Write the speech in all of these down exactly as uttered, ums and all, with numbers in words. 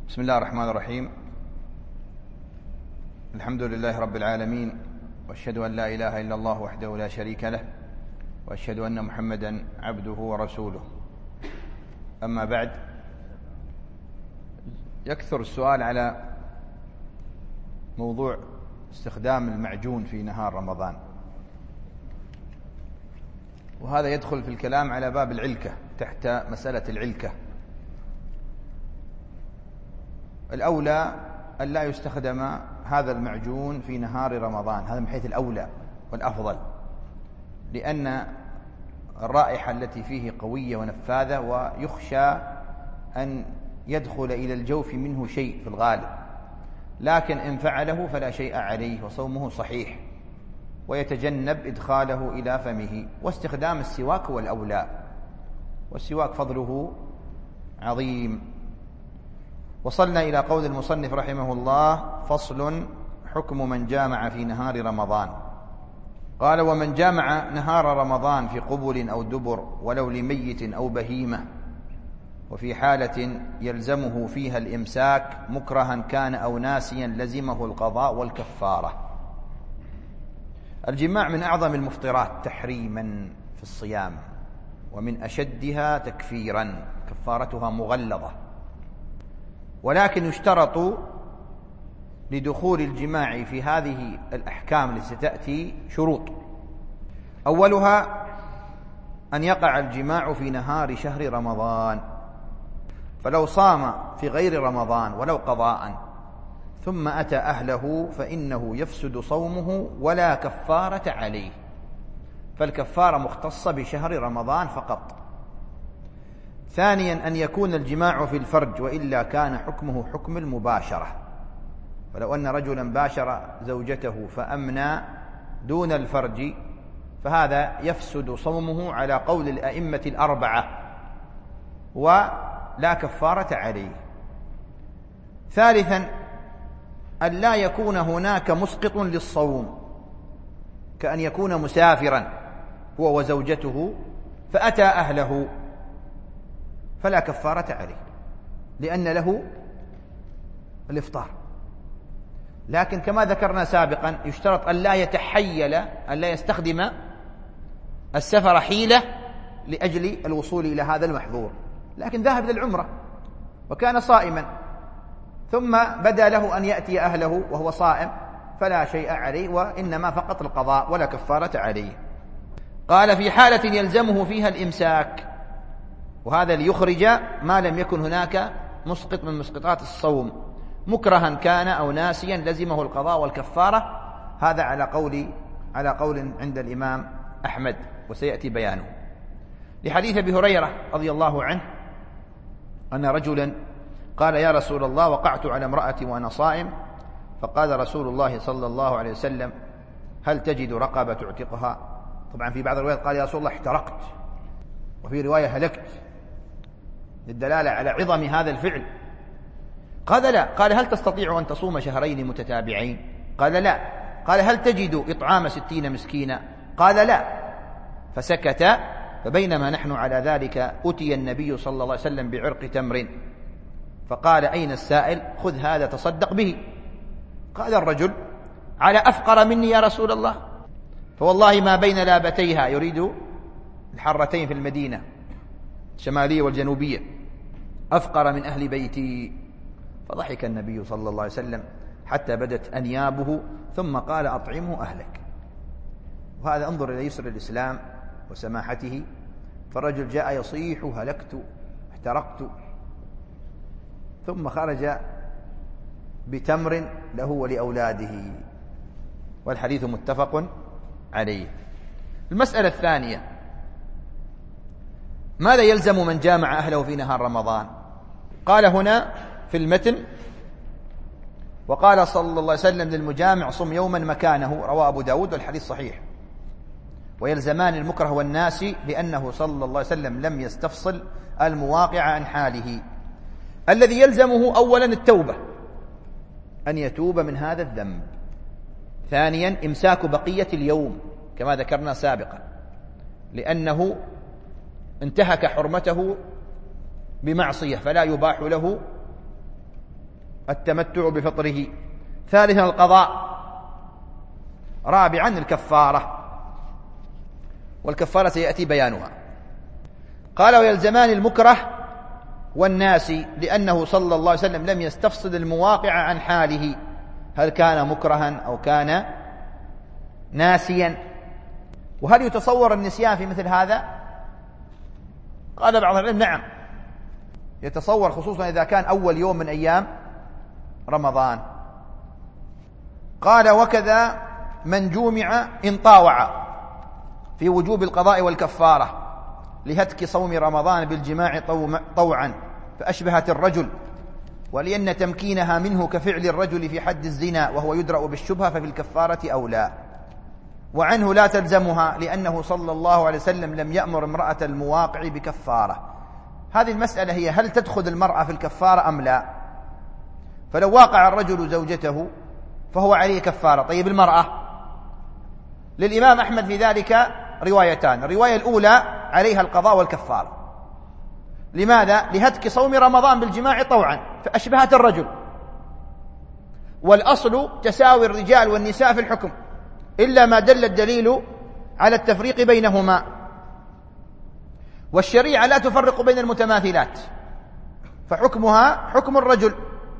بسم الله الرحمن الرحيم. الحمد لله رب العالمين، واشهد أن لا إله إلا الله وحده لا شريك له، واشهد أن محمدا عبده ورسوله. أما بعد، يكثر السؤال على موضوع استخدام المعجون في نهار رمضان، وهذا يدخل في الكلام على باب العلكة تحت مسألة العلكة. الأولى أن لا يستخدم هذا المعجون في نهار رمضان، هذا من حيث الأولى والأفضل، لأن الرائحة التي فيه قوية ونفاذة، ويخشى أن يدخل إلى الجوف منه شيء في الغالب، لكن إن فعله فلا شيء عليه وصومه صحيح، ويتجنب إدخاله إلى فمه. واستخدام السواك هو الأولى، والسواك فضله عظيم. وصلنا إلى قول المصنف رحمه الله: فصل: حكم من جامع في نهار رمضان. قال: ومن جامع نهار رمضان في قبل أو دبر ولو لميت أو بهيمة، وفي حالة يلزمه فيها الإمساك مكرها كان أو ناسيا لزمه القضاء والكفارة. الجماع من أعظم المفطرات تحريما في الصيام، ومن أشدها تكفيرا، كفارتها مغلظة، ولكن يشترط لدخول الجماع في هذه الأحكام التي ستأتي شروط. أولها أن يقع الجماع في نهار شهر رمضان، فلو صام في غير رمضان ولو قضاء ثم أتى أهله فإنه يفسد صومه ولا كفارة عليه، فالكفارة مختصة بشهر رمضان فقط. ثانيا أن يكون الجماع في الفرج، وإلا كان حكمه حكم المباشرة، ولو أن رجلا باشر زوجته فأمنى دون الفرج فهذا يفسد صومه على قول الأئمة الأربعة، ولا كفارة عليه. ثالثا أن لا يكون هناك مسقط للصوم، كأن يكون مسافرا هو وزوجته فأتى أهله فلا كفارة عليه، لأن له الإفطار. لكن كما ذكرنا سابقا يشترط أن لا يتحيل، أن لا يستخدم السفر حيلة لأجل الوصول إلى هذا المحظور، لكن ذهب للعمرة وكان صائما ثم بدا له أن يأتي أهله وهو صائم فلا شيء عليه، وإنما فقط القضاء ولا كفارة عليه. قال: في حالة يلزمه فيها الإمساك، وهذا ليخرج ما لم يكن هناك مسقط من مسقطات الصوم، مكرها كان أو ناسيا لزمه القضاء والكفارة. هذا على قول على قول عند الإمام أحمد، وسيأتي بيانه، لحديث أبي هريرة رضي الله عنه أن رجلا قال: يا رسول الله، وقعت على امرأتي وأنا صائم، فقال رسول الله صلى الله عليه وسلم: هل تجد رقبة تعتقها؟ طبعا في بعض الروايات قال: يا رسول الله احترقت، وفي رواية هلكت، للدلالة على عظم هذا الفعل. قال: لا. قال: هل تستطيع أن تصوم شهرين متتابعين؟ قال: لا. قال: هل تجد إطعام ستين مسكينا؟ قال: لا. فسكت. فبينما نحن على ذلك أتي النبي صلى الله عليه وسلم بعرق تمر، فقال: أين السائل؟ خذ هذا تصدق به. قال الرجل: على أفقر مني يا رسول الله؟ فوالله ما بين لابتيها، يريد الحرتين في المدينة الشمالية والجنوبية، أفقر من أهل بيتي. فضحك النبي صلى الله عليه وسلم حتى بدت أنيابه، ثم قال: أطعمه أهلك. وهذا انظر إلى يسر الإسلام وسماحته. فالرجل جاء يصيح: هلكت، احترقت، ثم خرج بتمر له ولأولاده، والحديث متفق عليه. المسألة الثانية: ماذا يلزم من جامع أهله في نهار رمضان؟ قال هنا في المتن: وقال صلى الله عليه وسلم للمجامع: صم يوما مكانه، رواه أبو داود، والحديث صحيح. ويلزمان المكره والناسي، لأنه صلى الله عليه وسلم لم يستفصل المواقع عن حاله. الذي يلزمه أولا التوبة، أن يتوب من هذا الذنب. ثانيا إمساك بقية اليوم كما ذكرنا سابقا، لأنه انتهك حرمته بمعصية، فلا يباح له التمتع بفطره. ثالثا القضاء. رابعا الكفارة، والكفارة سيأتي بيانها. قال ويلزمان المكره والناسي، لأنه صلى الله عليه وسلم لم يستفصل المواقع عن حاله، هل كان مكرها أو كان ناسيا. وهل يتصور النسيان في مثل هذا؟ قال بعض العلم نعم يتصور، خصوصا إذا كان أول يوم من أيام رمضان. قال وكذا من جومع إن طاوع في وجوب القضاء والكفارة لهتك صوم رمضان بالجماع طوعا فأشبهت الرجل، ولأن تمكينها منه كفعل الرجل في حد الزنا وهو يدرأ بالشبهة ففي الكفارة أولى. وعنه لا تلزمها، لأنه صلى الله عليه وسلم لم يأمر امرأة المواقع بكفارة. هذه المسألة هي هل تدخل المرأة في الكفارة أم لا؟ فلو واقع الرجل زوجته فهو عليه كفارة. طيب المرأة؟ للإمام أحمد في ذلك روايتان. الرواية الأولى عليها القضاء والكفارة. لماذا؟ لهتك صوم رمضان بالجماع طوعا فأشبهت الرجل، والأصل تساوي الرجال والنساء في الحكم، إلا ما دل الدليل على التفريق بينهما، والشريعة لا تفرق بين المتماثلات، فحكمها حكم الرجل.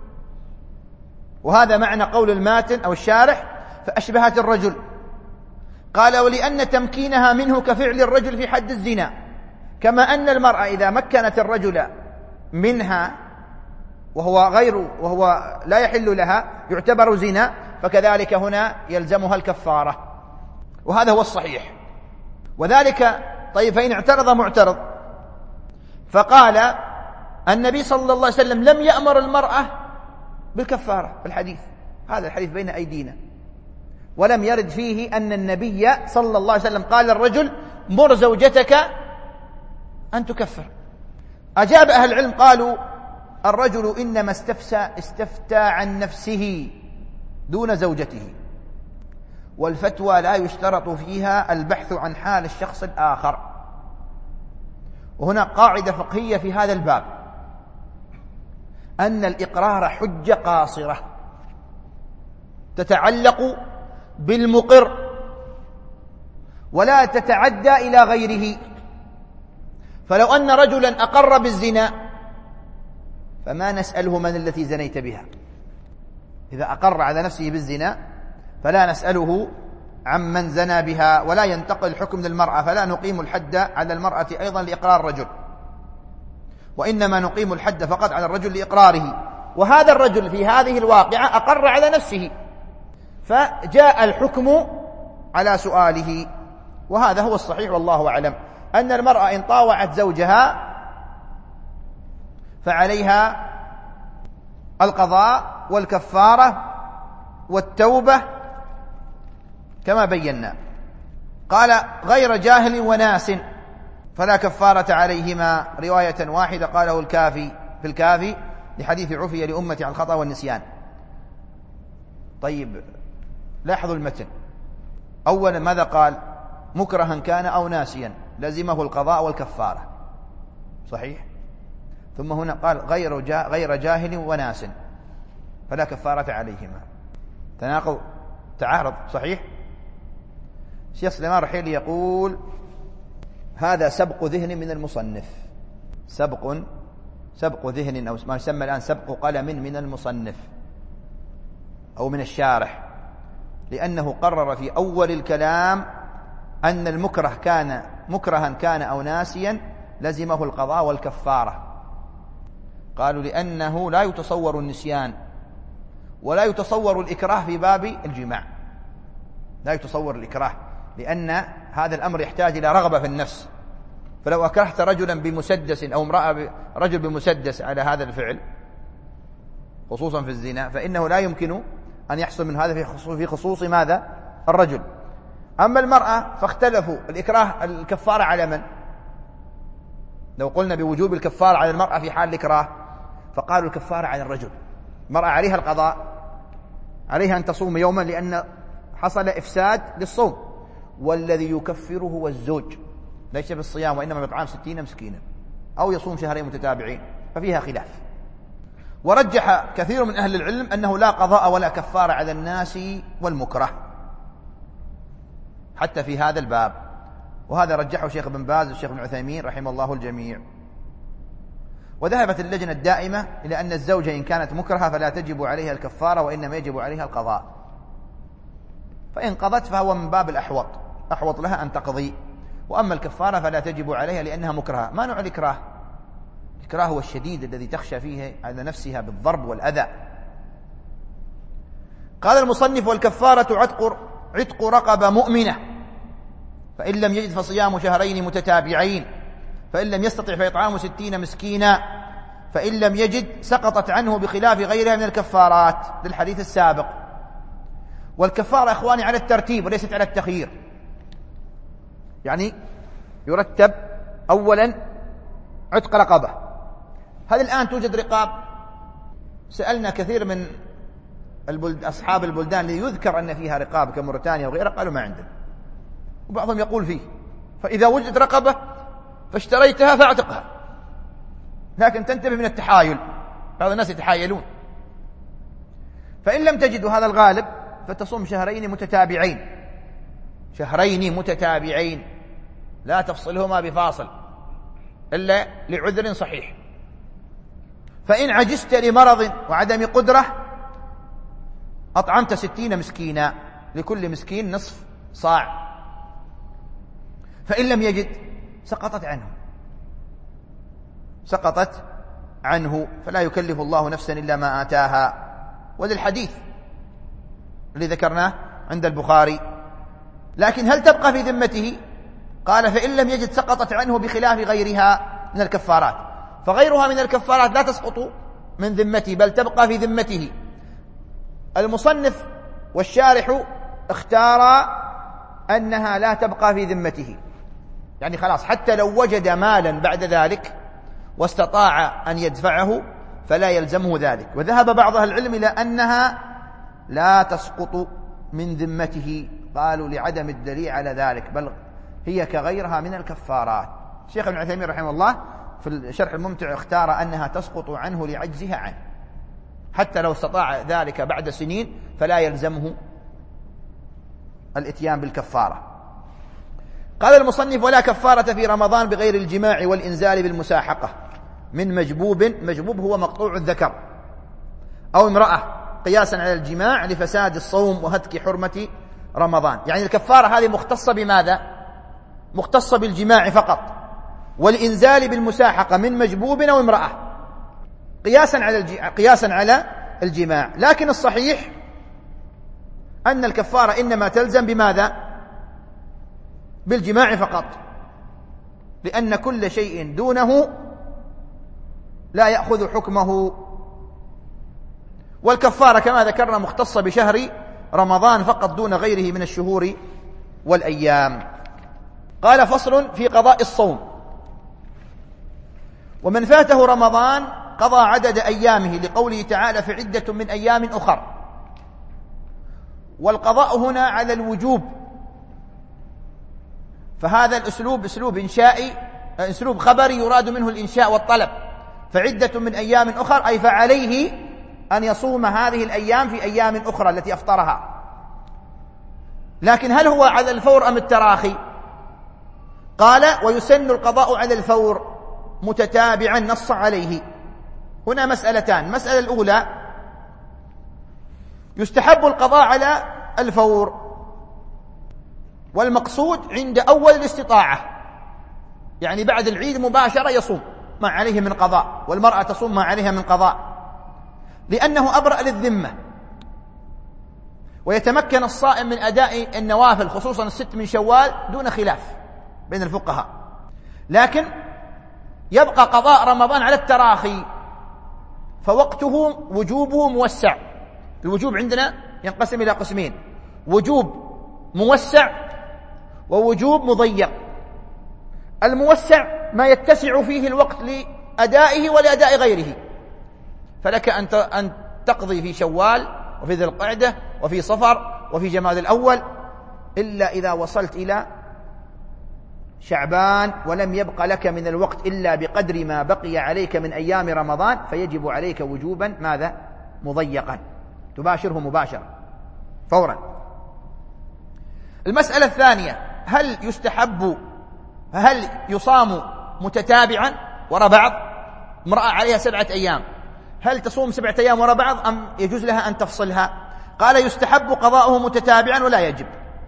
وهذا معنى قول الماتن أو الشارح فأشبهت الرجل. قال ولأن تمكينها منه كفعل الرجل في حد الزنا، كما أن المرأة إذا مكنت الرجل منها وهو غير وهو لا يحل لها يعتبر زنا، فكذلك هنا يلزمها الكفارة، وهذا هو الصحيح. وذلك طيب فإن اعترض معترض فقال النبي صلى الله عليه وسلم لم يأمر المرأة بالكفارة في الحديث، هذا الحديث بين أيدينا، ولم يرد فيه أن النبي صلى الله عليه وسلم قال الرجل مر زوجتك أن تكفر. أجاب أهل العلم قالوا الرجل إنما استفسى استفتى عن نفسه دون زوجته، والفتوى لا يشترط فيها البحث عن حال الشخص الآخر. وهنا قاعدة فقهية في هذا الباب، أن الإقرار حجة قاصرة تتعلق بالمقر ولا تتعدى إلى غيره. فلو أن رجلا أقر بالزنا فما نسأله من التي زنيت بها، إذا أقر على نفسه بالزنا فلا نسأله عمن زنى بها، ولا ينتقل الحكم للمرأة، فلا نقيم الحد على المرأة أيضا لإقرار الرجل، وإنما نقيم الحد فقط على الرجل لإقراره. وهذا الرجل في هذه الواقعة أقر على نفسه، فجاء الحكم على سؤاله، وهذا هو الصحيح والله أعلم، أن المرأة إن طاوعت زوجها فعليها القضاء والكفارة والتوبة كما بينا. قال غير جاهل وناس فلا كفارة عليهما، رواية واحدة قاله الكافي في الكافي لحديث عفي لأمتي عن الخطأ والنسيان. طيب لاحظوا المتن، أولا ماذا قال؟ مكرها كان أو ناسيا لزمه القضاء والكفارة، صحيح. ثم هنا قال غير جا غير جاهل وناس فلا كفارة عليهما، تناقض تعارض، صحيح. شيخ سليمان رحيلي يقول هذا سبق ذهن من المصنف، سبق سبق ذهن أو ما يسمى الآن سبق قلم من المصنف أو من الشارح، لأنه قرر في أول الكلام أن المكره كان مكرها كان أو ناسيا لزمه القضاء والكفارة. قالوا لأنه لا يتصور النسيان ولا يتصور الإكراه في باب الجماع، لا يتصور الإكراه، لأن هذا الأمر يحتاج إلى رغبة في النفس. فلو أكرهت رجلا بمسدس أو امرأة رجل بمسدس على هذا الفعل خصوصا في الزنا، فإنه لا يمكن أن يحصل من هذا في خصوص, في خصوص ماذا؟ الرجل. أما المرأة فاختلفوا الإكراه الكفارة على من؟ لو قلنا بوجوب الكفارة على المرأة في حال الإكراه فقالوا الكفارة على الرجل. المرأة عليها القضاء، عليها أن تصوم يوما لأن حصل إفساد للصوم، والذي يكفره هو الزوج، ليس بالصيام وإنما بإطعام ستين مسكينا أو يصوم شهرين متتابعين، ففيها خلاف. ورجح كثير من أهل العلم أنه لا قضاء ولا كفارة على الناس والمكره حتى في هذا الباب، وهذا رجحه شيخ ابن باز والشيخ ابن عثيمين رحمه الله الجميع. وذهبت اللجنة الدائمة إلى أن الزوجة إن كانت مكرهة فلا تجب عليها الكفارة وإنما يجب عليها القضاء، فإن قضت فهو من باب الأحوط، أحوط لها أن تقضي، وأما الكفارة فلا تجب عليها لأنها مكرهة. ما نوع الإكراه؟ الإكراه هو الشديد الذي تخشى فيه على نفسها بالضرب والأذى. قال المصنف: والكفارة عتق عتق رقبة مؤمنة، فإن لم يجد فصيام شهرين متتابعين، فإن لم يستطع فإطعام ستين مسكينا، فإن لم يجد سقطت عنه بخلاف غيرها من الكفارات للحديث السابق. والكفارة إخواني على الترتيب وليست على التخيير، يعني يرتب أولا عتق رقبة. هل الآن توجد رقاب؟ سألنا كثير من البلد أصحاب البلدان اللي يذكر أن فيها رقاب كموريتانيا وغيرها، قالوا ما عندنا، وبعضهم يقول فيه. فإذا وجد رقبة فاشتريتها فاعتقها، لكن تنتبه من التحايل، بعض الناس يتحايلون. فإن لم تجدوا هذا الغالب فتصوم شهرين متتابعين، شهرين متتابعين لا تفصلهما بفاصل إلا لعذر صحيح. فإن عجزت لمرض وعدم قدرة أطعمت ستين مسكينا، لكل مسكين نصف صاع. فإن لم يجد سقطت عنه سقطت عنه فلا يكلف الله نفسا إلا ما آتاها. وللحديث اللي ذكرناه عند البخاري. لكن هل تبقى في ذمته؟ قال: فإن لم يجد سقطت عنه بخلاف غيرها من الكفارات، فغيرها من الكفارات لا تسقط من ذمته بل تبقى في ذمته. المصنف والشارح اختارا أنها لا تبقى في ذمته، يعني خلاص حتى لو وجد مالا بعد ذلك واستطاع أن يدفعه فلا يلزمه ذلك. وذهب بعض أهل العلم إلى أنها لا تسقط من ذمته، قالوا لعدم الدليل على ذلك، بل هي كغيرها من الكفارات. الشيخ ابن عثيمين رحمه الله في الشرح الممتع اختار أنها تسقط عنه لعجزها عنه، حتى لو استطاع ذلك بعد سنين فلا يلزمه الاتيان بالكفارة. قال المصنف: ولا كفارة في رمضان بغير الجماع والإنزال بالمساحقة من مجبوب. مجبوب هو مقطوع الذكر أو امرأة، قياسا على الجماع لفساد الصوم وهتك حرمة رمضان. يعني الكفارة هذه مختصة بماذا؟ مختصة بالجماع فقط، والإنزال بالمساحقة من مجبوب أو امرأة قياسا على الج... قياسا على الجماع. لكن الصحيح أن الكفارة إنما تلزم بماذا؟ بالجماع فقط، لأن كل شيء دونه لا يأخذ حكمه. والكفارة كما ذكرنا مختصة بشهر رمضان فقط دون غيره من الشهور والأيام. قال: فصل في قضاء الصوم. ومن فاته رمضان قضى عدد أيامه، لقوله تعالى: في عدة من أيام أخر. والقضاء هنا على الوجوب، فهذا الأسلوب أسلوب إنشائي، أسلوب خبري يراد منه الإنشاء والطلب. فعدة من أيام أخر أي فعليه أن يصوم هذه الأيام في أيام أخرى التي أفطرها. لكن هل هو على الفور أم التراخي؟ قال: ويسن القضاء على الفور متتابعا، نص عليه. هنا مسألتان. المسألة الأولى: يستحب القضاء على الفور، والمقصود عند أول الاستطاعة، يعني بعد العيد مباشرة يصوم ما عليه من قضاء، والمرأة تصوم ما عليها من قضاء، لأنه أبرأ للذمة، ويتمكن الصائم من أداء النوافل خصوصا الست من شوال دون خلاف بين الفقهاء. لكن يبقى قضاء رمضان على التراخي، فوقته وجوبه موسع. الوجوب عندنا ينقسم إلى قسمين: وجوب موسع ووجوب مضيق. الموسع ما يتسع فيه الوقت لأدائه ولأداء غيره، فلك أن تقضي في شوال وفي ذي القعدة وفي صفر وفي جماد الأول، إلا إذا وصلت إلى شعبان ولم يبق لك من الوقت إلا بقدر ما بقي عليك من أيام رمضان فيجب عليك وجوبا ماذا؟ مضيقا، تباشره مباشرة فورا. المسألة الثانية، هل يستحب هل يصام متتابعا وراء بعض؟ امرأة عليها سبعة أيام، هل تصوم سبعة أيام وراء بعض أم يجوز لها أن تفصلها؟ قال يستحب قضاؤه متتابعا ولا يجب.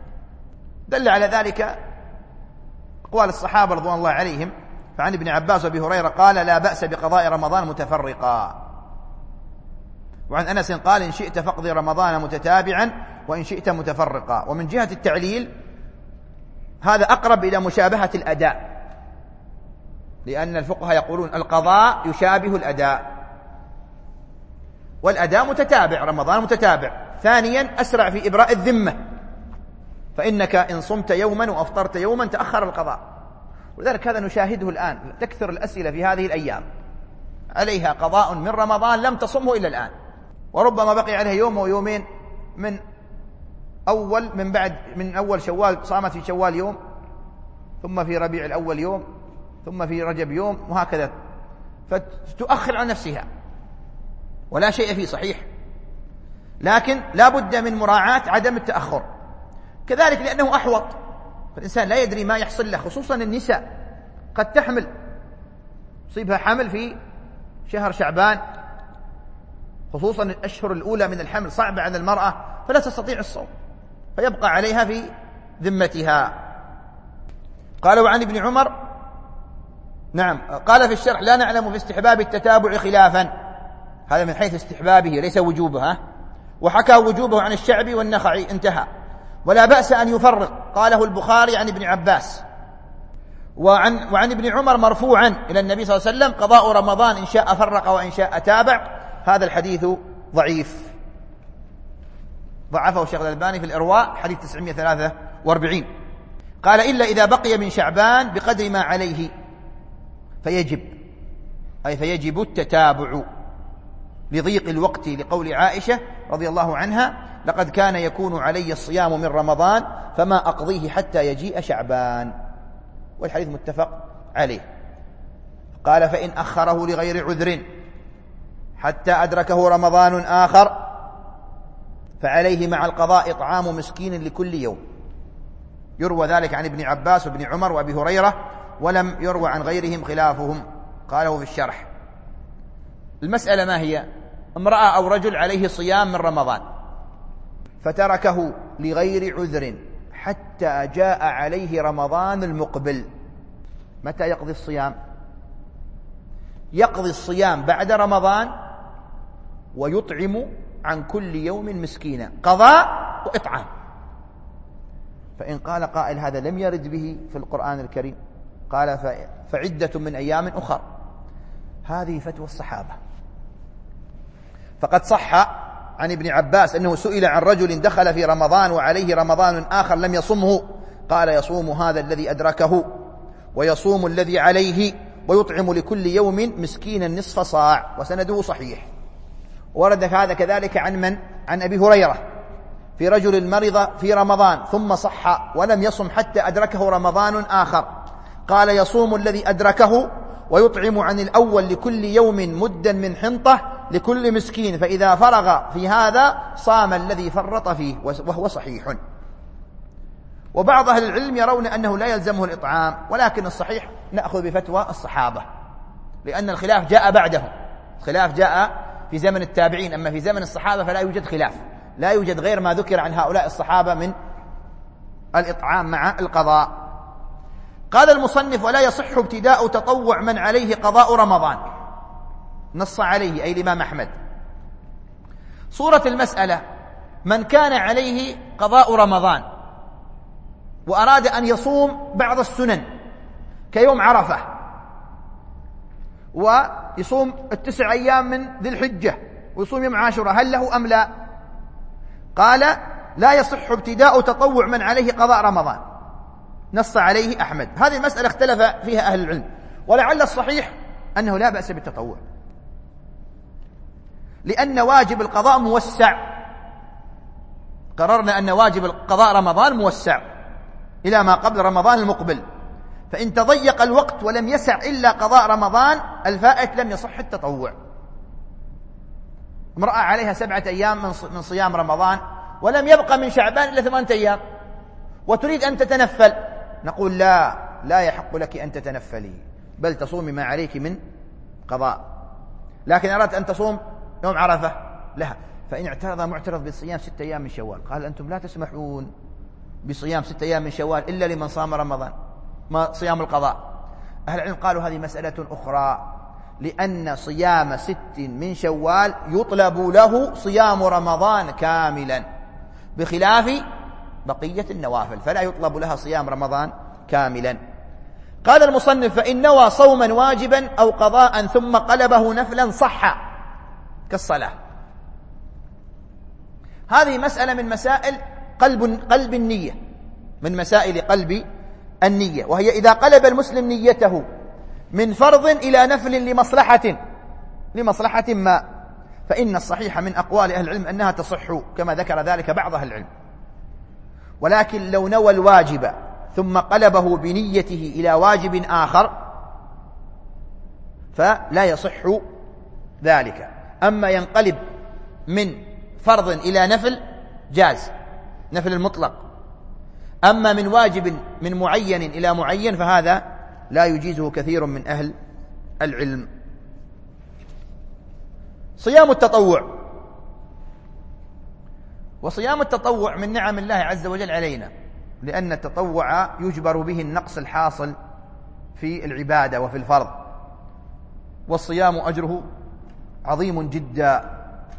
دل على ذلك أقوال الصحابة رضوان الله عليهم، فعن ابن عباس وابي هريرة قال لا بأس بقضاء رمضان متفرقا، وعن أنس قال إن شئت فاقضي رمضان متتابعا وإن شئت متفرقا. ومن جهة التعليل هذا أقرب إلى مشابهة الأداء، لأن الفقهاء يقولون القضاء يشابه الأداء، والأداء متتابع، رمضان متتابع. ثانيا أسرع في إبراء الذمة، فإنك إن صمت يوما وأفطرت يوما تأخر القضاء. ولذلك هذا نشاهده الآن، تكثر الأسئلة في هذه الأيام عليها قضاء من رمضان لم تصمه إلا الآن، وربما بقي عليها يوم ويومين من أول من بعد من أول شوال، صامت في شوال يوم، ثم في ربيع الأول يوم، ثم في رجب يوم، وهكذا، فتؤخر عن نفسها ولا شيء فيه صحيح، لكن لا بد من مراعاة عدم التأخر. كذلك لأنه أحوط، فالإنسان لا يدري ما يحصل له، خصوصا النساء قد تحمل، يصيبها حمل في شهر شعبان، خصوصا الأشهر الأولى من الحمل صعبة على المرأة، فلا تستطيع الصوم، فيبقى عليها في ذمتها. قال وعن ابن عمر، نعم، قال في الشرح لا نعلم في استحباب التتابع خلافا، هذا من حيث استحبابه ليس وجوبه، وحكى وجوبه عن الشعبي والنخعي، انتهى. ولا بأس أن يفرق، قاله البخاري عن ابن عباس. وعن, وعن ابن عمر مرفوعا إلى النبي صلى الله عليه وسلم قضاء رمضان إن شاء فرق وإن شاء تابع. هذا الحديث ضعيف، ضعفه الشيخ الألباني في الإرواء، حديث تسعمائة وثلاثة وأربعين. قال إلا إذا بقي من شعبان بقدر ما عليه فيجب، أي فيجب التتابع لضيق الوقت، لقول عائشة رضي الله عنها لقد كان يكون علي الصيام من رمضان فما أقضيه حتى يجيء شعبان، والحديث متفق عليه. قال فإن أخره لغير عذر حتى أدركه رمضان آخر فعليه مع القضاء إطعام مسكين لكل يوم. يروى ذلك عن ابن عباس وابن عمر وابي هريرة، ولم يروى عن غيرهم خلافهم، قاله في الشرح. المسألة ما هي؟ امرأة أو رجل عليه صيام من رمضان فتركه لغير عذر حتى جاء عليه رمضان المقبل، متى يقضي الصيام؟ يقضي الصيام بعد رمضان ويطعم عن كل يوم مسكينا، قضاء وإطعام. فإن قال قائل هذا لم يرد به في القرآن الكريم، قال فعدة من أيام أخر، هذه فتوى الصحابة. فقد صح عن ابن عباس أنه سئل عن رجل دخل في رمضان وعليه رمضان آخر لم يصمه، قال يصوم هذا الذي أدركه ويصوم الذي عليه ويطعم لكل يوم مسكينا نصف صاع، وسنده صحيح. ورد هذا كذلك عن من؟ عن أبي هريرة في رجل مرض في رمضان ثم صح ولم يصم حتى أدركه رمضان آخر، قال يصوم الذي أدركه ويطعم عن الأول لكل يوم مدا من حنطة لكل مسكين، فإذا فرغ في هذا صام الذي فرط فيه، وهو صحيح. وبعض أهل العلم يرون أنه لا يلزمه الإطعام، ولكن الصحيح نأخذ بفتوى الصحابة، لأن الخلاف جاء بعدهم، الخلاف جاء في زمن التابعين، أما في زمن الصحابة فلا يوجد خلاف، لا يوجد غير ما ذكر عن هؤلاء الصحابة من الإطعام مع القضاء. قال المصنف ولا يصح ابتداء تطوع من عليه قضاء رمضان، نص عليه أي الإمام أحمد. صورة المسألة من كان عليه قضاء رمضان وأراد أن يصوم بعض السنن كيوم عرفة ويصوم التسع أيام من ذي الحجة ويصوم يوم عاشوراء، هل له أم لا؟ قال لا يصح ابتداء تطوع من عليه قضاء رمضان، نص عليه أحمد. هذه المسألة اختلف فيها أهل العلم، ولعل الصحيح أنه لا بأس بالتطوع، لأن واجب القضاء موسع، قررنا أن واجب القضاء رمضان موسع إلى ما قبل رمضان المقبل، فإن تضيق الوقت ولم يسع إلا قضاء رمضان الفائت لم يصح التطوع. امرأة عليها سبعة أيام من صيام رمضان ولم يبقى من شعبان إلا ثمانية أيام وتريد أن تتنفل، نقول لا لا يحق لك أن تتنفلي، بل تصومي ما عليك من قضاء. لكن أردت أن تصوم يوم عرفة لها. فإن اعترض معترض بصيام ستة أيام من شوال، قال أنتم لا تسمحون بصيام ستة أيام من شوال إلا لمن صام رمضان، ما صيام القضاء. أهل العلم قالوا هذه مسألة أخرى، لأن صيام ست من شوال يطلب له صيام رمضان كاملا بخلاف بقية النوافل، فلا يطلب لها صيام رمضان كاملا. قال المصنف: فإن نوى صوما واجبا أو قضاء ثم قلبه نفلا صح كالصلاة. هذه مسألة من مسائل قلب قلب النية، من مسائل قلب النية، وهي إذا قلب المسلم نيته من فرض إلى نفل لمصلحة لمصلحة ما، فإن الصحيح من أقوال أهل العلم أنها تصح كما ذكر ذلك بعض أهل العلم. ولكن لو نوى الواجب ثم قلبه بنيته إلى واجب آخر فلا يصح ذلك. أما ينقلب من فرض إلى نفل جاز، نفل المطلق. أما من واجب من معين إلى معين فهذا لا يجيزه كثير من أهل العلم. صيام التطوع. وصيام التطوع من نعم الله عز وجل علينا، لأن التطوع يجبر به النقص الحاصل في العبادة وفي الفرض، والصيام أجره عظيم جدا.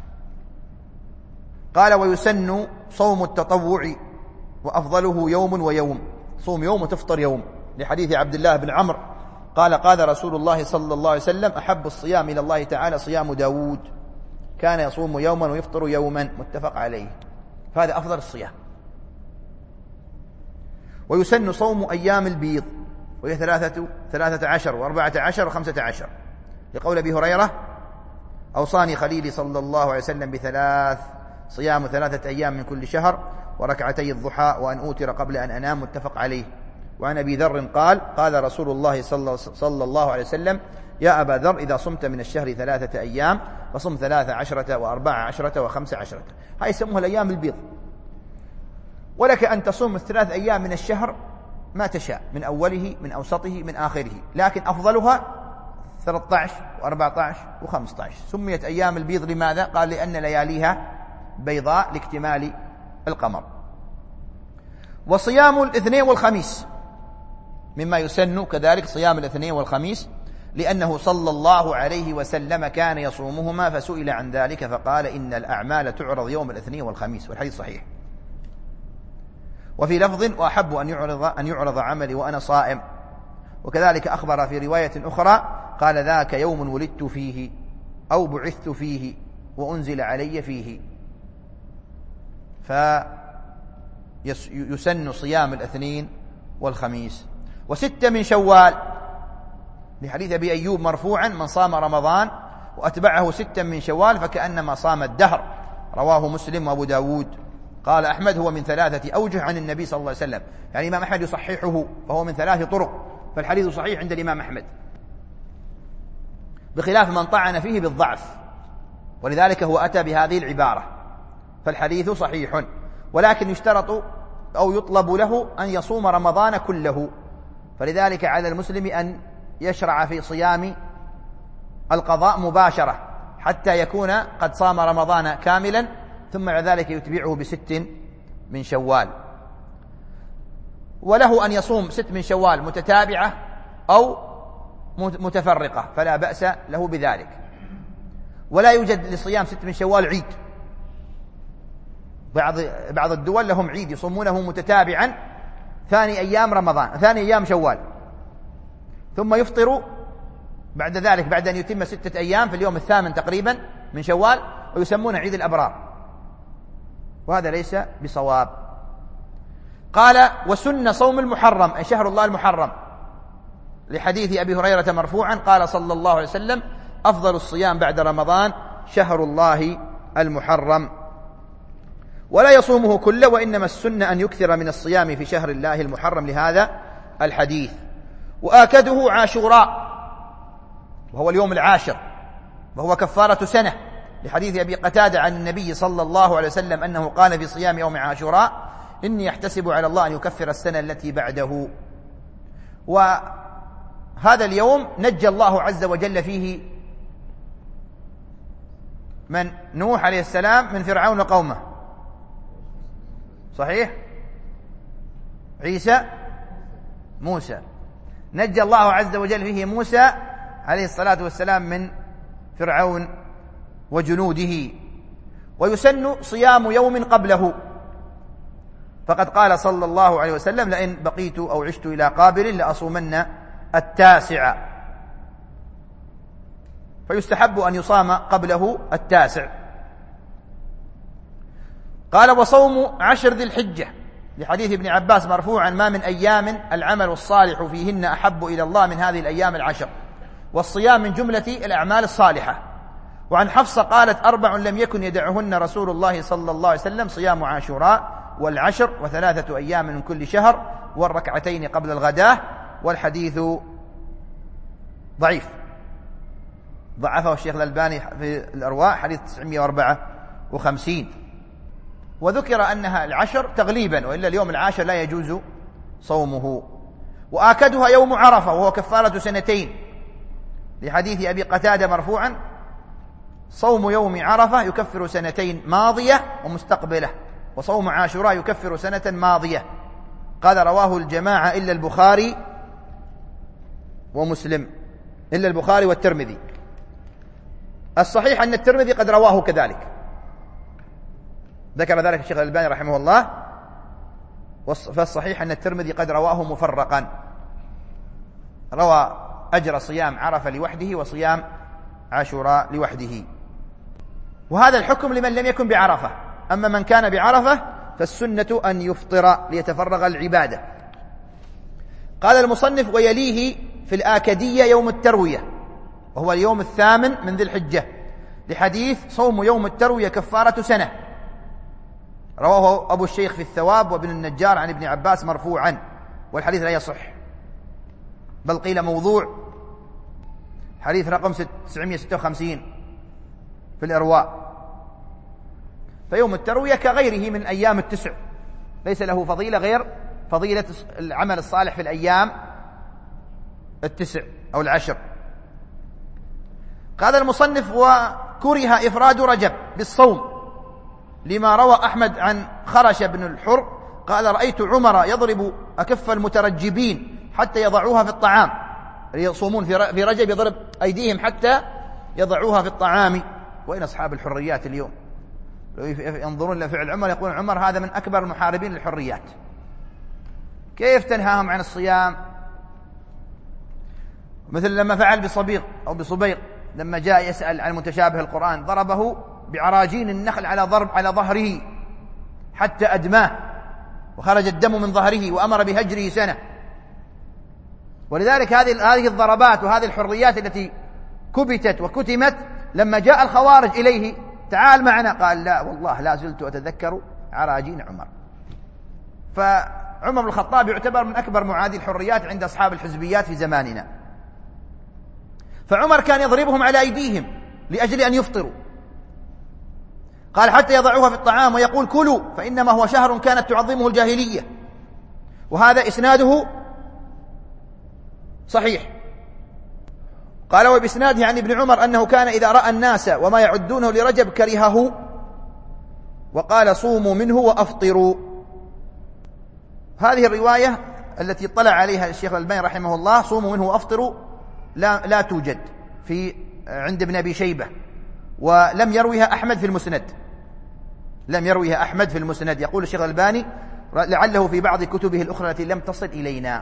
قال: ويسن صوم التطوع وأفضله يوم ويوم، صوم يوم وتفطر يوم، لحديث عبد الله بن عمرو قال: قال رسول الله صلى الله عليه وسلم: أحب الصيام إلى الله تعالى صيام داود، كان يصوم يوما ويفطر يوما، متفق عليه. فهذا أفضل الصيام. ويسن صوم أيام البيض، وهي ثلاثة, ثلاثة عشر وأربعة عشر وخمسة عشر، لقول أبي هريرة: أوصاني خليلي صلى الله عليه وسلم بثلاث: صيام ثلاثة أيام من كل شهر، وركعتي الضحى، وأن أوتر قبل أن أنام، متفق عليه. وعن أبي ذر قال: قال رسول الله صلى الله عليه وسلم: يا أبا ذر، إذا صمت من الشهر ثلاثة أيام فصم ثلاث عشرة وأربع عشرة وخمس عشرة. هاي يسموها الأيام البيض. ولك أن تصوم الثلاث أيام من الشهر ما تشاء، من أوله من أوسطه من آخره، لكن أفضلها ثلاثة عشر وأربعة عشر وخمسة عشر. سميت أيام البيض لماذا؟ قال: لأن لياليها بيضاء لاكتمال القمر. وصيام الاثنين والخميس مما يسن كذلك، صيام الاثنين والخميس، لأنه صلى الله عليه وسلم كان يصومهما، فسئل عن ذلك فقال: إن الأعمال تعرض يوم الاثنين والخميس، والحديث صحيح. وفي لفظ: وأحب أن يعرض, أن يعرض عملي وأنا صائم. وكذلك أخبر في رواية أخرى قال: ذاك يوم ولدت فيه أو بعثت فيه وأنزل علي فيه. فيسن صيام الاثنين والخميس. وستة من شوال، لحديث أبي أيوب مرفوعا: من صام رمضان وأتبعه ستة من شوال فكأنما صام الدهر، رواه مسلم وأبو داود. قال أحمد: هو من ثلاثة أوجه عن النبي صلى الله عليه وسلم، يعني الإمام أحمد يصححه، فهو من ثلاث طرق، فالحديث صحيح عند الإمام أحمد، بخلاف من طعن فيه بالضعف، ولذلك هو أتى بهذه العبارة. فالحديث صحيح، ولكن يشترط أو يطلب له أن يصوم رمضان كله. فلذلك على المسلم أن يشرع في صيام القضاء مباشرة حتى يكون قد صام رمضان كاملا، ثم بعد ذلك يتبعه بست من شوال. وله أن يصوم ست من شوال متتابعة أو متفرقة، فلا بأس له بذلك. ولا يوجد لصيام ست من شوال عيد، بعض بعض الدول لهم عيد يصومونه متتابعا ثاني أيام رمضان، ثاني أيام شوال، ثم يفطر بعد ذلك بعد أن يتم ستة أيام في اليوم الثامن تقريبا من شوال، ويسمونه عيد الأبرار، وهذا ليس بصواب. قال: وسن صوم المحرم، أي شهر الله المحرم، لحديث أبي هريرة مرفوعا: قال صلى الله عليه وسلم: أفضل الصيام بعد رمضان شهر الله المحرم. ولا يصومه كله، وإنما السنة أن يكثر من الصيام في شهر الله المحرم، لهذا الحديث. وآكده عاشوراء وهو اليوم العاشر، وهو كفارة سنة، لحديث أبي قتادة عن النبي صلى الله عليه وسلم أنه قال في صيام يوم عاشوراء: إني أحتسب على الله أن يكفر السنة التي بعده. وهذا اليوم نجى الله عز وجل فيه من؟ نوح عليه السلام من فرعون وقومه، صحيح؟ عيسى، موسى. نجى الله عز وجل فيه موسى عليه الصلاة والسلام من فرعون وجنوده. ويسن صيام يوم قبله، فقد قال صلى الله عليه وسلم: لئن بقيت أو عشت إلى قابل لأصومن التاسع. فيستحب أن يصام قبله التاسع. قال: وصوم عشر ذي الحجة، لحديث ابن عباس مرفوعا: ما من أيام العمل الصالح فيهن أحب إلى الله من هذه الأيام العشر، والصيام من جملة الأعمال الصالحة. وعن حفصة قالت: أربع لم يكن يدعهن رسول الله صلى الله عليه وسلم: صيام عاشوراء والعشر وثلاثة أيام من كل شهر والركعتين قبل الغداة. والحديث ضعيف، ضعفه الشيخ الألباني في الأرواح، حديث تسعمائة وأربعة وخمسين. وذكر أنها العشر تغليبا، وإلا اليوم العاشر لا يجوز صومه. وآكدها يوم عرفة وهو كفارة سنتين، لحديث أبي قتادة مرفوعا: صوم يوم عرفة يكفر سنتين ماضية ومستقبلة، وصوم عاشوراء يكفر سنة ماضية. قال: رواه الجماعة إلا البخاري ومسلم، إلا البخاري والترمذي. الصحيح أن الترمذي قد رواه كذلك، ذكر ذلك الشيخ الألباني رحمه الله. فالصحيح أن الترمذي قد رواه مفرقا، روى أجر صيام عرفة لوحده وصيام عاشوراء لوحده. وهذا الحكم لمن لم يكن بعرفة. أما من كان بعرفة فالسنة أن يفطر ليتفرغ العبادة. قال المصنف: ويليه في الآكدية يوم التروية، وهو اليوم الثامن من ذي الحجة، لحديث: صوم يوم التروية كفارة سنة، رواه أبو الشيخ في الثواب وابن النجار عن ابن عباس مرفوعا، والحديث لا يصح، بل قيل موضوع، حديث رقم تسعمائة وستة وخمسين في الإرواء. فيوم التروية كغيره من أيام التسع، ليس له فضيلة غير فضيلة العمل الصالح في الأيام التسع أو العشر. قال المصنف: وكره إفراد رجب بالصوم، لما روى أحمد عن خرش بن الحر قال: رأيت عمر يضرب أكف المترجبين حتى يضعوها في الطعام، يصومون في رجب يضرب أيديهم حتى يضعوها في الطعام. وإن أصحاب الحريات اليوم ينظرون لفعل عمر يقول عمر هذا من أكبر المحاربين للحريات، كيف تنهاهم عن الصيام؟ مثل لما فعل بصبيغ أو بصبيغ لما جاء يسأل عن متشابه القرآن، ضربه بعراجين النخل على ضرب على ظهره حتى أدماه وخرج الدم من ظهره، وأمر بهجره سنة. ولذلك هذه هذه الضربات وهذه الحريات التي كبتت وكتمت، لما جاء الخوارج إليه: تعال معنا، قال: لا والله لا زلت أتذكر عراجين عمر. فعمر بن الخطاب يعتبر من أكبر معادي الحريات عند أصحاب الحزبيات في زماننا. فعمر كان يضربهم على أيديهم لأجل أن يفطروا، قال: حتى يضعوها في الطعام ويقول: كلوا فإنما هو شهر كانت تعظمه الجاهلية. وهذا إسناده صحيح. قال: وبإسناده عن ابن عمر أنه كان إذا رأى الناس وما يعدونه لرجب كرهه، وقال: صوموا منه وأفطروا. هذه الرواية التي اطلع عليها الشيخ الألباني رحمه الله، صوموا منه وأفطروا، لا, لا توجد في عند ابن أبي شيبة، ولم يرويها أحمد في المسند، لم يرويها أحمد في المسند. يقول الشيخ الألباني: لعله في بعض كتبه الأخرى التي لم تصل إلينا.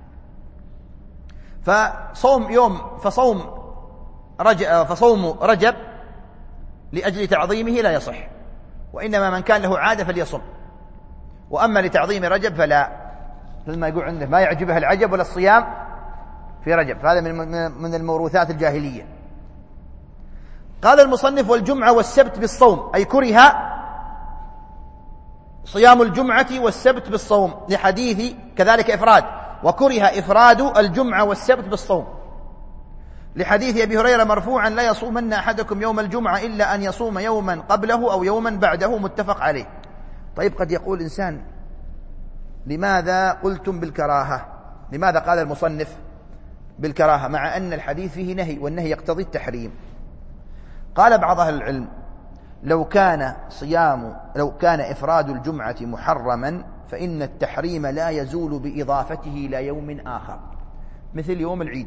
فصوم يوم فصوم رجب فصوم رجب لأجل تعظيمه لا يصح، وإنما من كان له عادة فليصم. وأما لتعظيم رجب فلا، مثل ما يقول عنده ما يعجبه العجب ولا الصيام في رجب، فهذا من من الموروثات الجاهلية. قال المصنف: والجمعة والسبت بالصوم، أي كره صيام الجمعة والسبت بالصوم، لحديث كذلك إفراد وكره إفراد الجمعة والسبت بالصوم، لحديث أبي هريرة مرفوعا: لا يصومن أحدكم يوم الجمعة إلا أن يصوم يوما قبله أو يوما بعده، متفق عليه. طيب، قد يقول إنسان: لماذا قلتم بالكراهة؟ لماذا قال المصنف بالكراهة مع أن الحديث فيه نهي، والنهي يقتضي التحريم؟ قال بعض أهل العلم: لو كان صيام لو كان إفراد الجمعة محرما فإن التحريم لا يزول بإضافته إلى يوم آخر، مثل يوم العيد.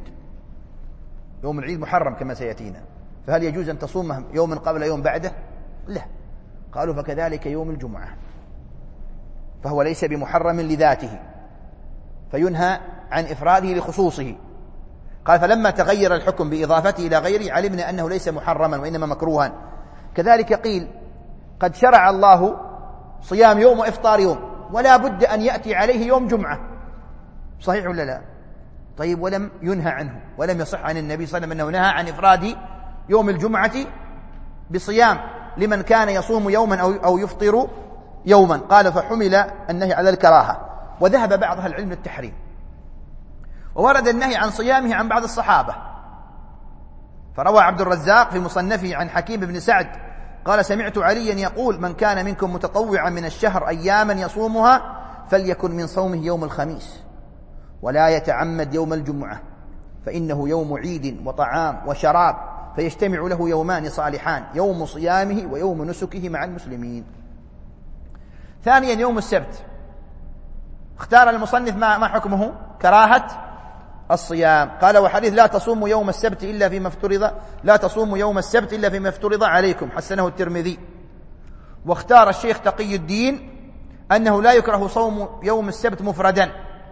يوم العيد محرم كما سيأتينا، فهل يجوز أن تصومه يوم قبل يوم بعده؟ لا. قالوا: فكذلك يوم الجمعة، فهو ليس بمحرم لذاته، فينهى عن إفراده لخصوصه. قال: فلما تغير الحكم بإضافته إلى غيره علمنا أنه ليس محرما وإنما مكروها. كذلك قيل: قد شرع الله صيام يوم وإفطار يوم، ولا بد أن يأتي عليه يوم جمعة، صحيح ولا لا؟ طيب، ولم ينهى عنه، ولم يصح عن النبي صلى الله عليه وسلم أنه نهى عن إفراد يوم الجمعة بصيام لمن كان يصوم يوما أو أو يفطر يوما. قال: فحمل النهي على الكراهة، وذهب بعض أهل العلم للتحريم. وورد النهي عن صيامه عن بعض الصحابة، فروى عبد الرزاق في مصنفه عن حكيم بن سعد قال: سمعت عليا يقول: من كان منكم متطوعا من الشهر أياما يصومها فليكن من صومه يوم الخميس، ولا يتعمد يوم الجمعة، فإنه يوم عيد وطعام وشراب، فيجتمع له يومان صالحان: يوم صيامه ويوم نسكه مع المسلمين. ثانيا، يوم السبت، اختار المصنف ما حكمه؟ كراهة الصيام. قال: وحديث لا تصوموا يوم السبت إلا فيما افترض لا تصوموا يوم السبت إلا فيما افترض عليكم، حسنه الترمذي. واختار الشيخ تقي الدين أنه لا يكره صوم يوم السبت مفردا،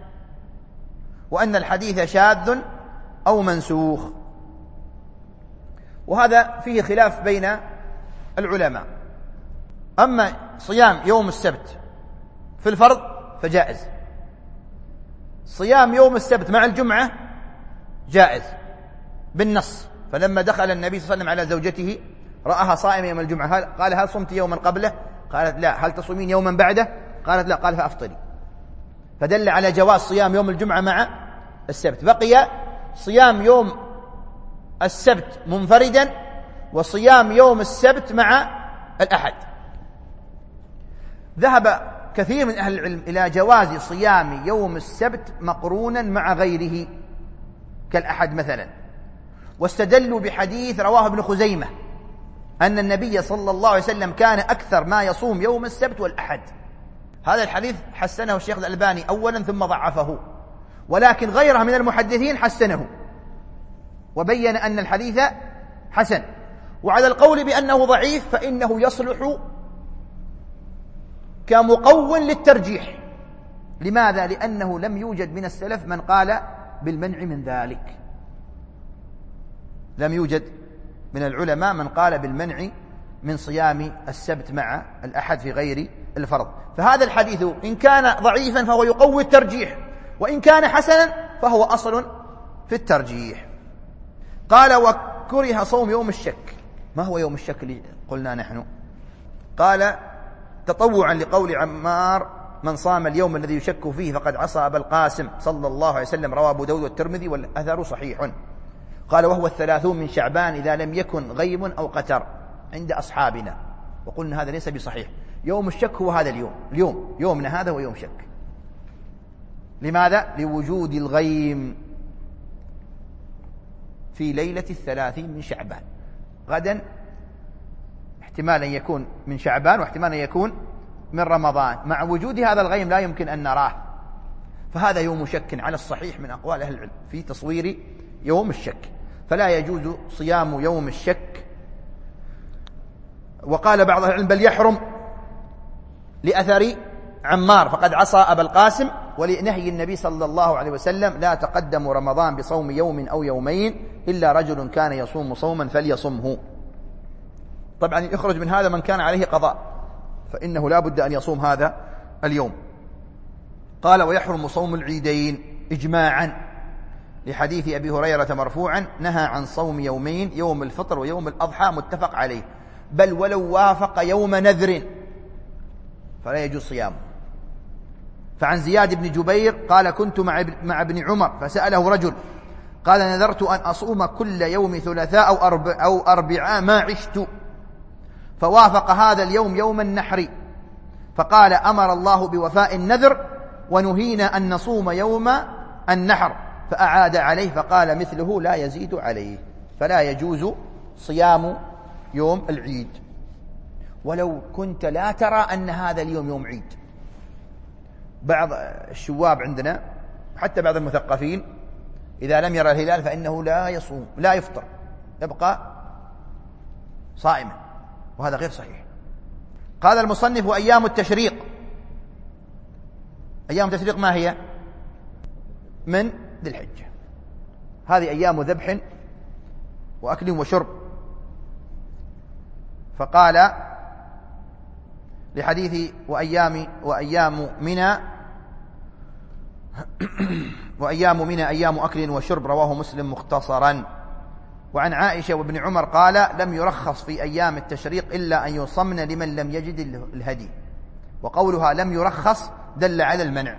وأن الحديث شاذ أو منسوخ. وهذا فيه خلاف بين العلماء. أما صيام يوم السبت في الفرض فجائز، صيام يوم السبت مع الجمعة جائز بالنص. فلما دخل النبي صلى الله عليه وسلم على زوجته رآها صائمة يوم الجمعة، قال: هل صمت يوما قبله؟ قالت: لا. هل تصومين يوما بعده؟ قالت: لا. قال: فأفطري. فدل على جواز صيام يوم الجمعة مع السبت. بقي صيام يوم السبت منفردا، وصيام يوم السبت مع الأحد. ذهب كثير من أهل العلم إلى جواز صيام يوم السبت مقرونا مع غيره كالأحد مثلا، واستدلوا بحديث رواه ابن خزيمة أن النبي صلى الله عليه وسلم كان أكثر ما يصوم يوم السبت والأحد. هذا الحديث حسنه الشيخ الألباني أولا ثم ضعفه، ولكن غيره من المحدثين حسنه وبين أن الحديث حسن. وعلى القول بأنه ضعيف فإنه يصلح كمقو للترجيح. لماذا؟ لأنه لم يوجد من السلف من قال بالمنع من ذلك، لم يوجد من العلماء من قال بالمنع من صيام السبت مع الأحد في غير الفرض. فهذا الحديث إن كان ضعيفا فهو يقوي الترجيح، وإن كان حسنا فهو أصل في الترجيح. قال: وكره صوم يوم الشك. ما هو يوم الشك اللي قلنا نحن؟ قال: تطوعا لقول عمار: من صام اليوم الذي يشك فيه فقد عصى أبا القاسم صلى الله عليه وسلم، رواه أبو داود والترمذي والأثر صحيح. قال: وهو الثلاثون من شعبان إذا لم يكن غيم أو قتر عند أصحابنا. وقلنا هذا ليس بصحيح. يوم الشك هو هذا اليوم، اليوم يومنا هذا هو يوم شك. لماذا؟ لوجود الغيم في ليلة الثلاثين من شعبان. غدا احتمال أن يكون من شعبان واحتمال أن يكون من رمضان، مع وجود هذا الغيم لا يمكن أن نراه، فهذا يوم شك على الصحيح من أقوال أهل العلم في تصوير يوم الشك، فلا يجوز صيام يوم الشك. وقال بعض أهل العلم: بل يحرم لأثر عمار فقد عصى أبا القاسم، ولنهي النبي صلى الله عليه وسلم: لا تقدم رمضان بصوم يوم أو يومين إلا رجل كان يصوم صوما فليصمه. طبعا يخرج من هذا من كان عليه قضاء، فإنه لا بد أن يصوم هذا اليوم. قال: ويحرم صوم العيدين إجماعا، لحديث أبي هريرة مرفوعا: نهى عن صوم يومين، يوم الفطر ويوم الأضحى، متفق عليه. بل ولو وافق يوم نذر فلا يجوز صيامه. فعن زياد بن جبير قال كنت مع ابن عمر فسأله رجل قال نذرت أن أصوم كل يوم ثلاثاء أو, أربع أو أربعاء ما عشت، فوافق هذا اليوم يوم النحر، فقال أمر الله بوفاء النذر ونهينا أن نصوم يوم النحر، فأعاد عليه فقال مثله لا يزيد عليه. فلا يجوز صيام يوم العيد ولو كنت لا ترى أن هذا اليوم يوم عيد. بعض الشواب عندنا حتى بعض المثقفين إذا لم يرى الهلال فإنه لا يصوم لا يفطر، يبقى صائما، وهذا غير صحيح. قال المصنف أيام التشريق. أيام التشريق ما هي؟ من ذي الحجة، هذه أيام ذبح وأكل وشرب. فقال لحديث وأيام وأيام منى وأيام منى أيام أكل وشرب، رواه مسلم مختصرا. وعن عائشة وابن عمر قال لم يرخص في أيام التشريق إلا أن يصمن لمن لم يجد الهدي، وقولها لم يرخص دل على المنع.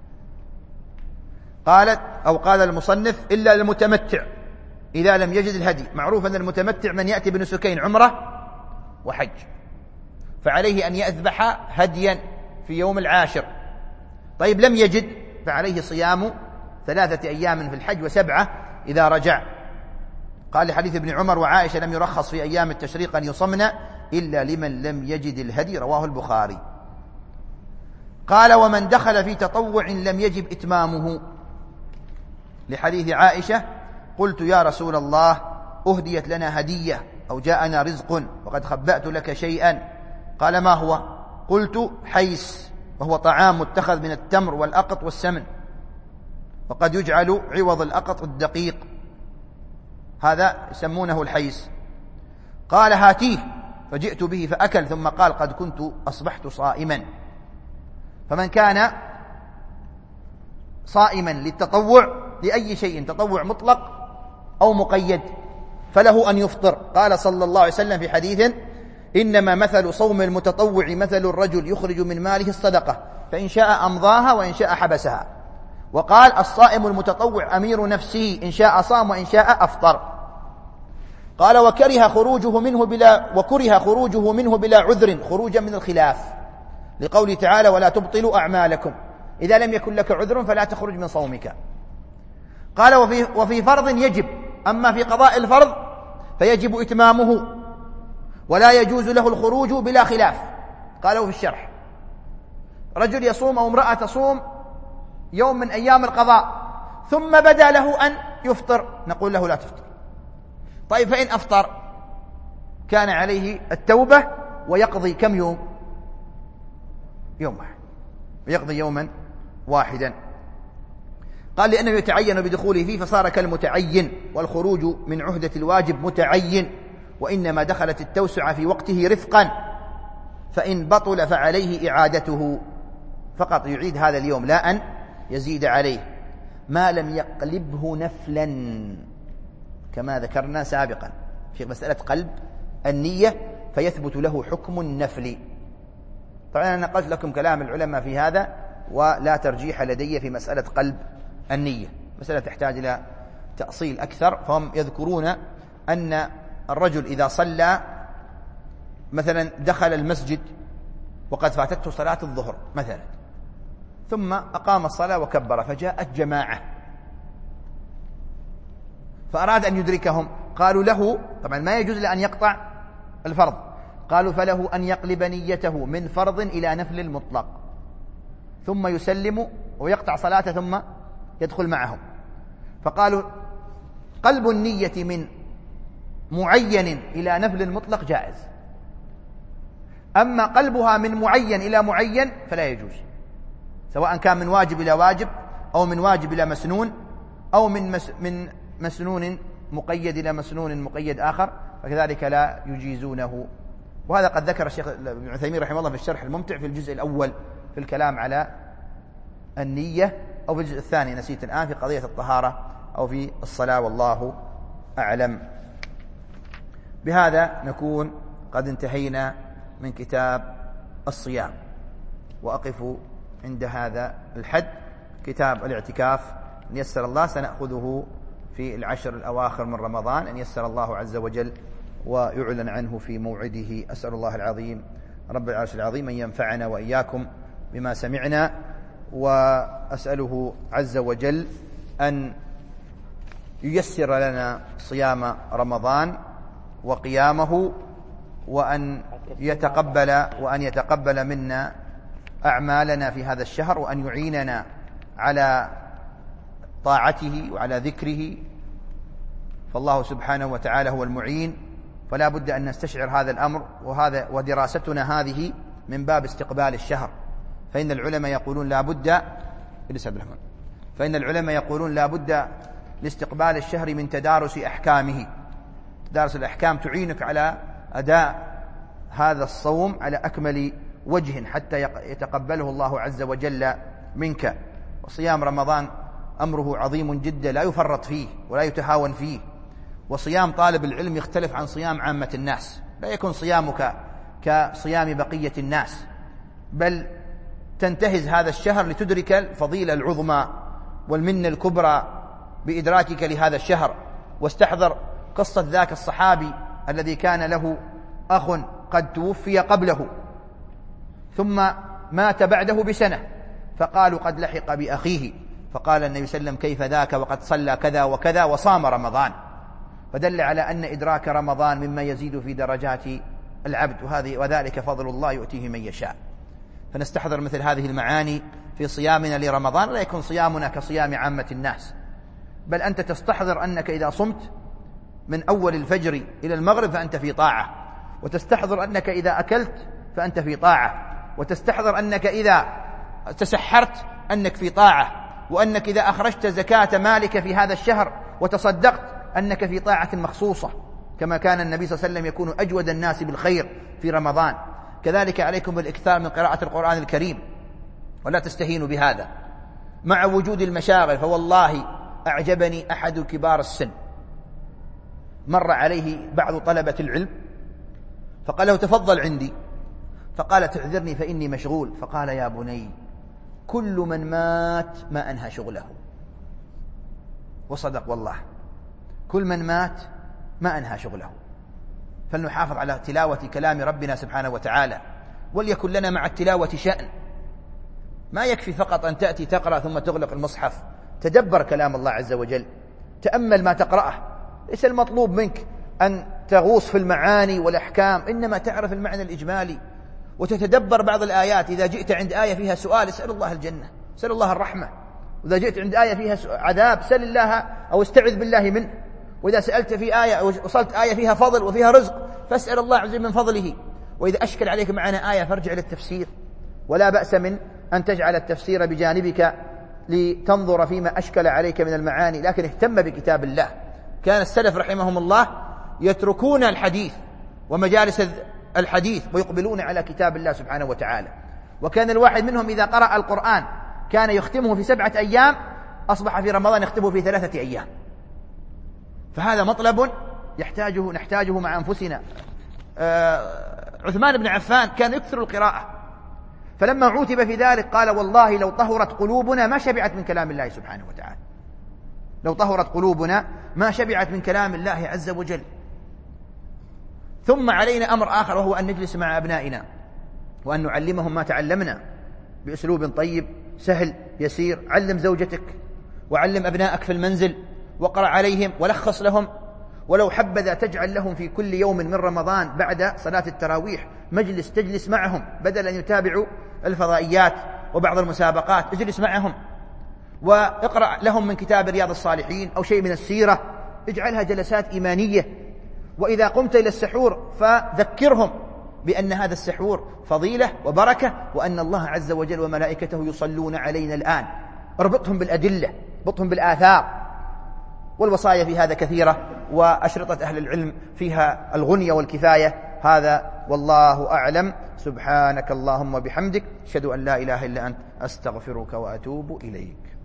قالت أو قال المصنف إلا المتمتع إذا لم يجد الهدي. معروف أن المتمتع من يأتي بنسكين عمرة وحج، فعليه أن يذبح هديا في يوم العاشر. طيب لم يجد فعليه صيام ثلاثة أيام في الحج وسبعة إذا رجع. قال لحديث ابن عمر وعائشة لم يرخص في أيام التشريق أن يصمن إلا لمن لم يجد الهدي، رواه البخاري. قال ومن دخل في تطوع لم يجب إتمامه، لحديث عائشة قلت يا رسول الله أهديت لنا هدية أو جاءنا رزق وقد خبأت لك شيئا، قال ما هو؟ قلت حيس، وهو طعام متخذ من التمر والأقط والسمن، وقد يجعل عوض الأقط الدقيق، هذا يسمونه الحيس. قال هاتيه، فجئت به فأكل، ثم قال قد كنت أصبحت صائما. فمن كان صائما للتطوع لأي شيء، تطوع مطلق أو مقيد، فله أن يفطر. قال صلى الله عليه وسلم في حديث إنما مثل صوم المتطوع مثل الرجل يخرج من ماله الصدقة فإن شاء أمضاها وإن شاء حبسها. وقال الصائم المتطوع أمير نفسه إن شاء صام وإن شاء أفطر. قال وكره خروجه منه بلا وكره خروجه منه بلا عذر خروجا من الخلاف، لقوله تعالى ولا تبطلوا أعمالكم، إذا لم يكن لك عذر فلا تخرج من صومك. قال وفي, وفي فرض يجب، أما في قضاء الفرض فيجب إتمامه ولا يجوز له الخروج بلا خلاف. قالوا في الشرح رجل يصوم أو امرأة تصوم يوم من أيام القضاء ثم بدا له أن يفطر، نقول له لا تفطر. طيب فإن أفطر كان عليه التوبة ويقضي كم يوم؟ يوم واحد، ويقضي يوما واحدا. قال لأنه يتعين بدخوله فيه فصار كالمتعين، والخروج من عهدة الواجب متعين، وإنما دخلت التوسعة في وقته رفقا، فإن بطل فعليه إعادته، فقط يعيد هذا اليوم لا أن يزيد عليه، ما لم يقلبه نفلا كما ذكرنا سابقا في مسألة قلب النية، فيثبت له حكم النفل. طبعا أنا نقلت لكم كلام العلماء في هذا، ولا ترجيح لدي في مسألة قلب النية، مسألة تحتاج إلى تأصيل أكثر. فهم يذكرون أن الرجل إذا صلى مثلا دخل المسجد وقد فاتته صلاة الظهر مثلا، ثم أقام الصلاة وكبر، فجاءت جماعة فأراد أن يدركهم، قالوا له طبعا ما يجوز لأن يقطع الفرض، قالوا فله أن يقلب نيته من فرض إلى نفل المطلق، ثم يسلم ويقطع صلاته ثم يدخل معهم. فقالوا قلب النية من معين إلى نفل المطلق جائز، أما قلبها من معين إلى معين فلا يجوز، سواء كان من واجب إلى واجب أو من واجب إلى مسنون أو من مس من مسنون مقيد إلى مسنون مقيد آخر، فكذلك لا يجيزونه. وهذا قد ذكر الشيخ ابن عثيمين رحمه الله في الشرح الممتع في الجزء الأول في الكلام على النية، أو في الجزء الثاني نسيت الآن في قضية الطهارة أو في الصلاة، والله أعلم. بهذا نكون قد انتهينا من كتاب الصيام، وأقف عند هذا الحد. كتاب الاعتكاف إن يسر الله سنأخذه في العشر الأواخر من رمضان إن يسر الله عز وجل، ويعلن عنه في موعده. أسأل الله العظيم رب العرش العظيم أن ينفعنا وإياكم بما سمعنا، وأسأله عز وجل أن ييسر لنا صيام رمضان وقيامه، وأن يتقبل وأن يتقبل منا أعمالنا في هذا الشهر، وأن يعيننا على طاعته وعلى ذكره، فالله سبحانه وتعالى هو المعين. فلا بد أن نستشعر هذا الأمر، وهذا ودراستنا هذه من باب استقبال الشهر. فإن العلماء يقولون لا بد فإن العلماء يقولون لا بد لاستقبال الشهر من تدارس أحكامه. تدارس الأحكام تعينك على أداء هذا الصوم على أكمل وجه حتى يتقبله الله عز وجل منك. وصيام رمضان أمره عظيم جدا لا يفرط فيه ولا يتهاون فيه. وصيام طالب العلم يختلف عن صيام عامة الناس، لا يكون صيامك كصيام بقية الناس، بل تنتهز هذا الشهر لتدرك الفضيلة العظمى والمنة الكبرى بإدراكك لهذا الشهر. واستحضر قصة ذاك الصحابي الذي كان له أخ قد توفي قبله ثم مات بعده بسنة، فقالوا قد لحق بأخيه، فقال النبي صلى الله عليه وسلم كيف ذاك وقد صلى كذا وكذا وصام رمضان، فدل على أن إدراك رمضان مما يزيد في درجات العبد، وهذه وذلك فضل الله يؤتيه من يشاء. فنستحضر مثل هذه المعاني في صيامنا لرمضان، لا يكون صيامنا كصيام عامة الناس، بل أنت تستحضر أنك إذا صمت من أول الفجر إلى المغرب فأنت في طاعة، وتستحضر أنك إذا أكلت فأنت في طاعة، وتستحضر أنك إذا تسحرت أنك في طاعة، وأنك إذا أخرجت زكاة مالك في هذا الشهر وتصدقت أنك في طاعة مخصوصة، كما كان النبي صلى الله عليه وسلم يكون أجود الناس بالخير في رمضان. كذلك عليكم بالإكثار من قراءة القرآن الكريم، ولا تستهينوا بهذا مع وجود المشاغل. فوالله أعجبني أحد كبار السن، مر عليه بعض طلبة العلم فقال له تفضل عندي، فقال تعذرني فإني مشغول، فقال يا بني كل من مات ما أنهى شغله. وصدق والله، كل من مات ما أنهى شغله. فلنحافظ على تلاوة كلام ربنا سبحانه وتعالى، وليكن لنا مع التلاوة شأن. ما يكفي فقط أن تأتي تقرأ ثم تغلق المصحف، تدبر كلام الله عز وجل، تأمل ما تقرأه. ليس المطلوب منك أن تغوص في المعاني والأحكام، إنما تعرف المعنى الإجمالي وتتدبر بعض الآيات. إذا جئت عند آية فيها سؤال اسأل الله الجنة، اسأل الله الرحمة. وإذا جئت عند آية فيها عذاب سأل الله أو استعذ بالله منه. وإذا سألت في آية أو وصلت آية فيها فضل وفيها رزق فاسأل الله عز وجل من فضله. وإذا أشكل عليك معنى آية فارجع إلى التفسير، ولا بأس من أن تجعل التفسير بجانبك لتنظر فيما أشكل عليك من المعاني، لكن اهتم بكتاب الله. كان السلف رحمهم الله يتركون الحديث ومجالس الحديث ويقبلون على كتاب الله سبحانه وتعالى. وكان الواحد منهم إذا قرأ القرآن كان يختمه في سبعة أيام، أصبح في رمضان يختمه في ثلاثة أيام. فهذا مطلب يحتاجه نحتاجه مع أنفسنا. آه عثمان بن عفان كان يكثر القراءة، فلما عوتب في ذلك قال والله لو طهرت قلوبنا ما شبعت من كلام الله سبحانه وتعالى. لو طهرت قلوبنا ما شبعت من كلام الله عز وجل. ثم علينا أمر آخر، وهو أن نجلس مع أبنائنا وأن نعلمهم ما تعلمنا بأسلوب طيب سهل يسير. علم زوجتك وعلم أبنائك في المنزل، وقرأ عليهم ولخص لهم، ولو حبذا تجعل لهم في كل يوم من رمضان بعد صلاة التراويح مجلس تجلس معهم، بدل أن يتابعوا الفضائيات وبعض المسابقات. اجلس معهم واقرأ لهم من كتاب رياض الصالحين أو شيء من السيرة، اجعلها جلسات إيمانية. وإذا قمت إلى السحور فذكرهم بأن هذا السحور فضيلة وبركة، وأن الله عز وجل وملائكته يصلون علينا الآن. اربطهم بالأدلة، اربطهم بالآثار. والوصايا في هذا كثيرة، وأشرطة أهل العلم فيها الغنية والكفاية. هذا والله أعلم. سبحانك اللهم وبحمدك، أشهد أن لا إله إلا أنت، أستغفرك وأتوب إليك.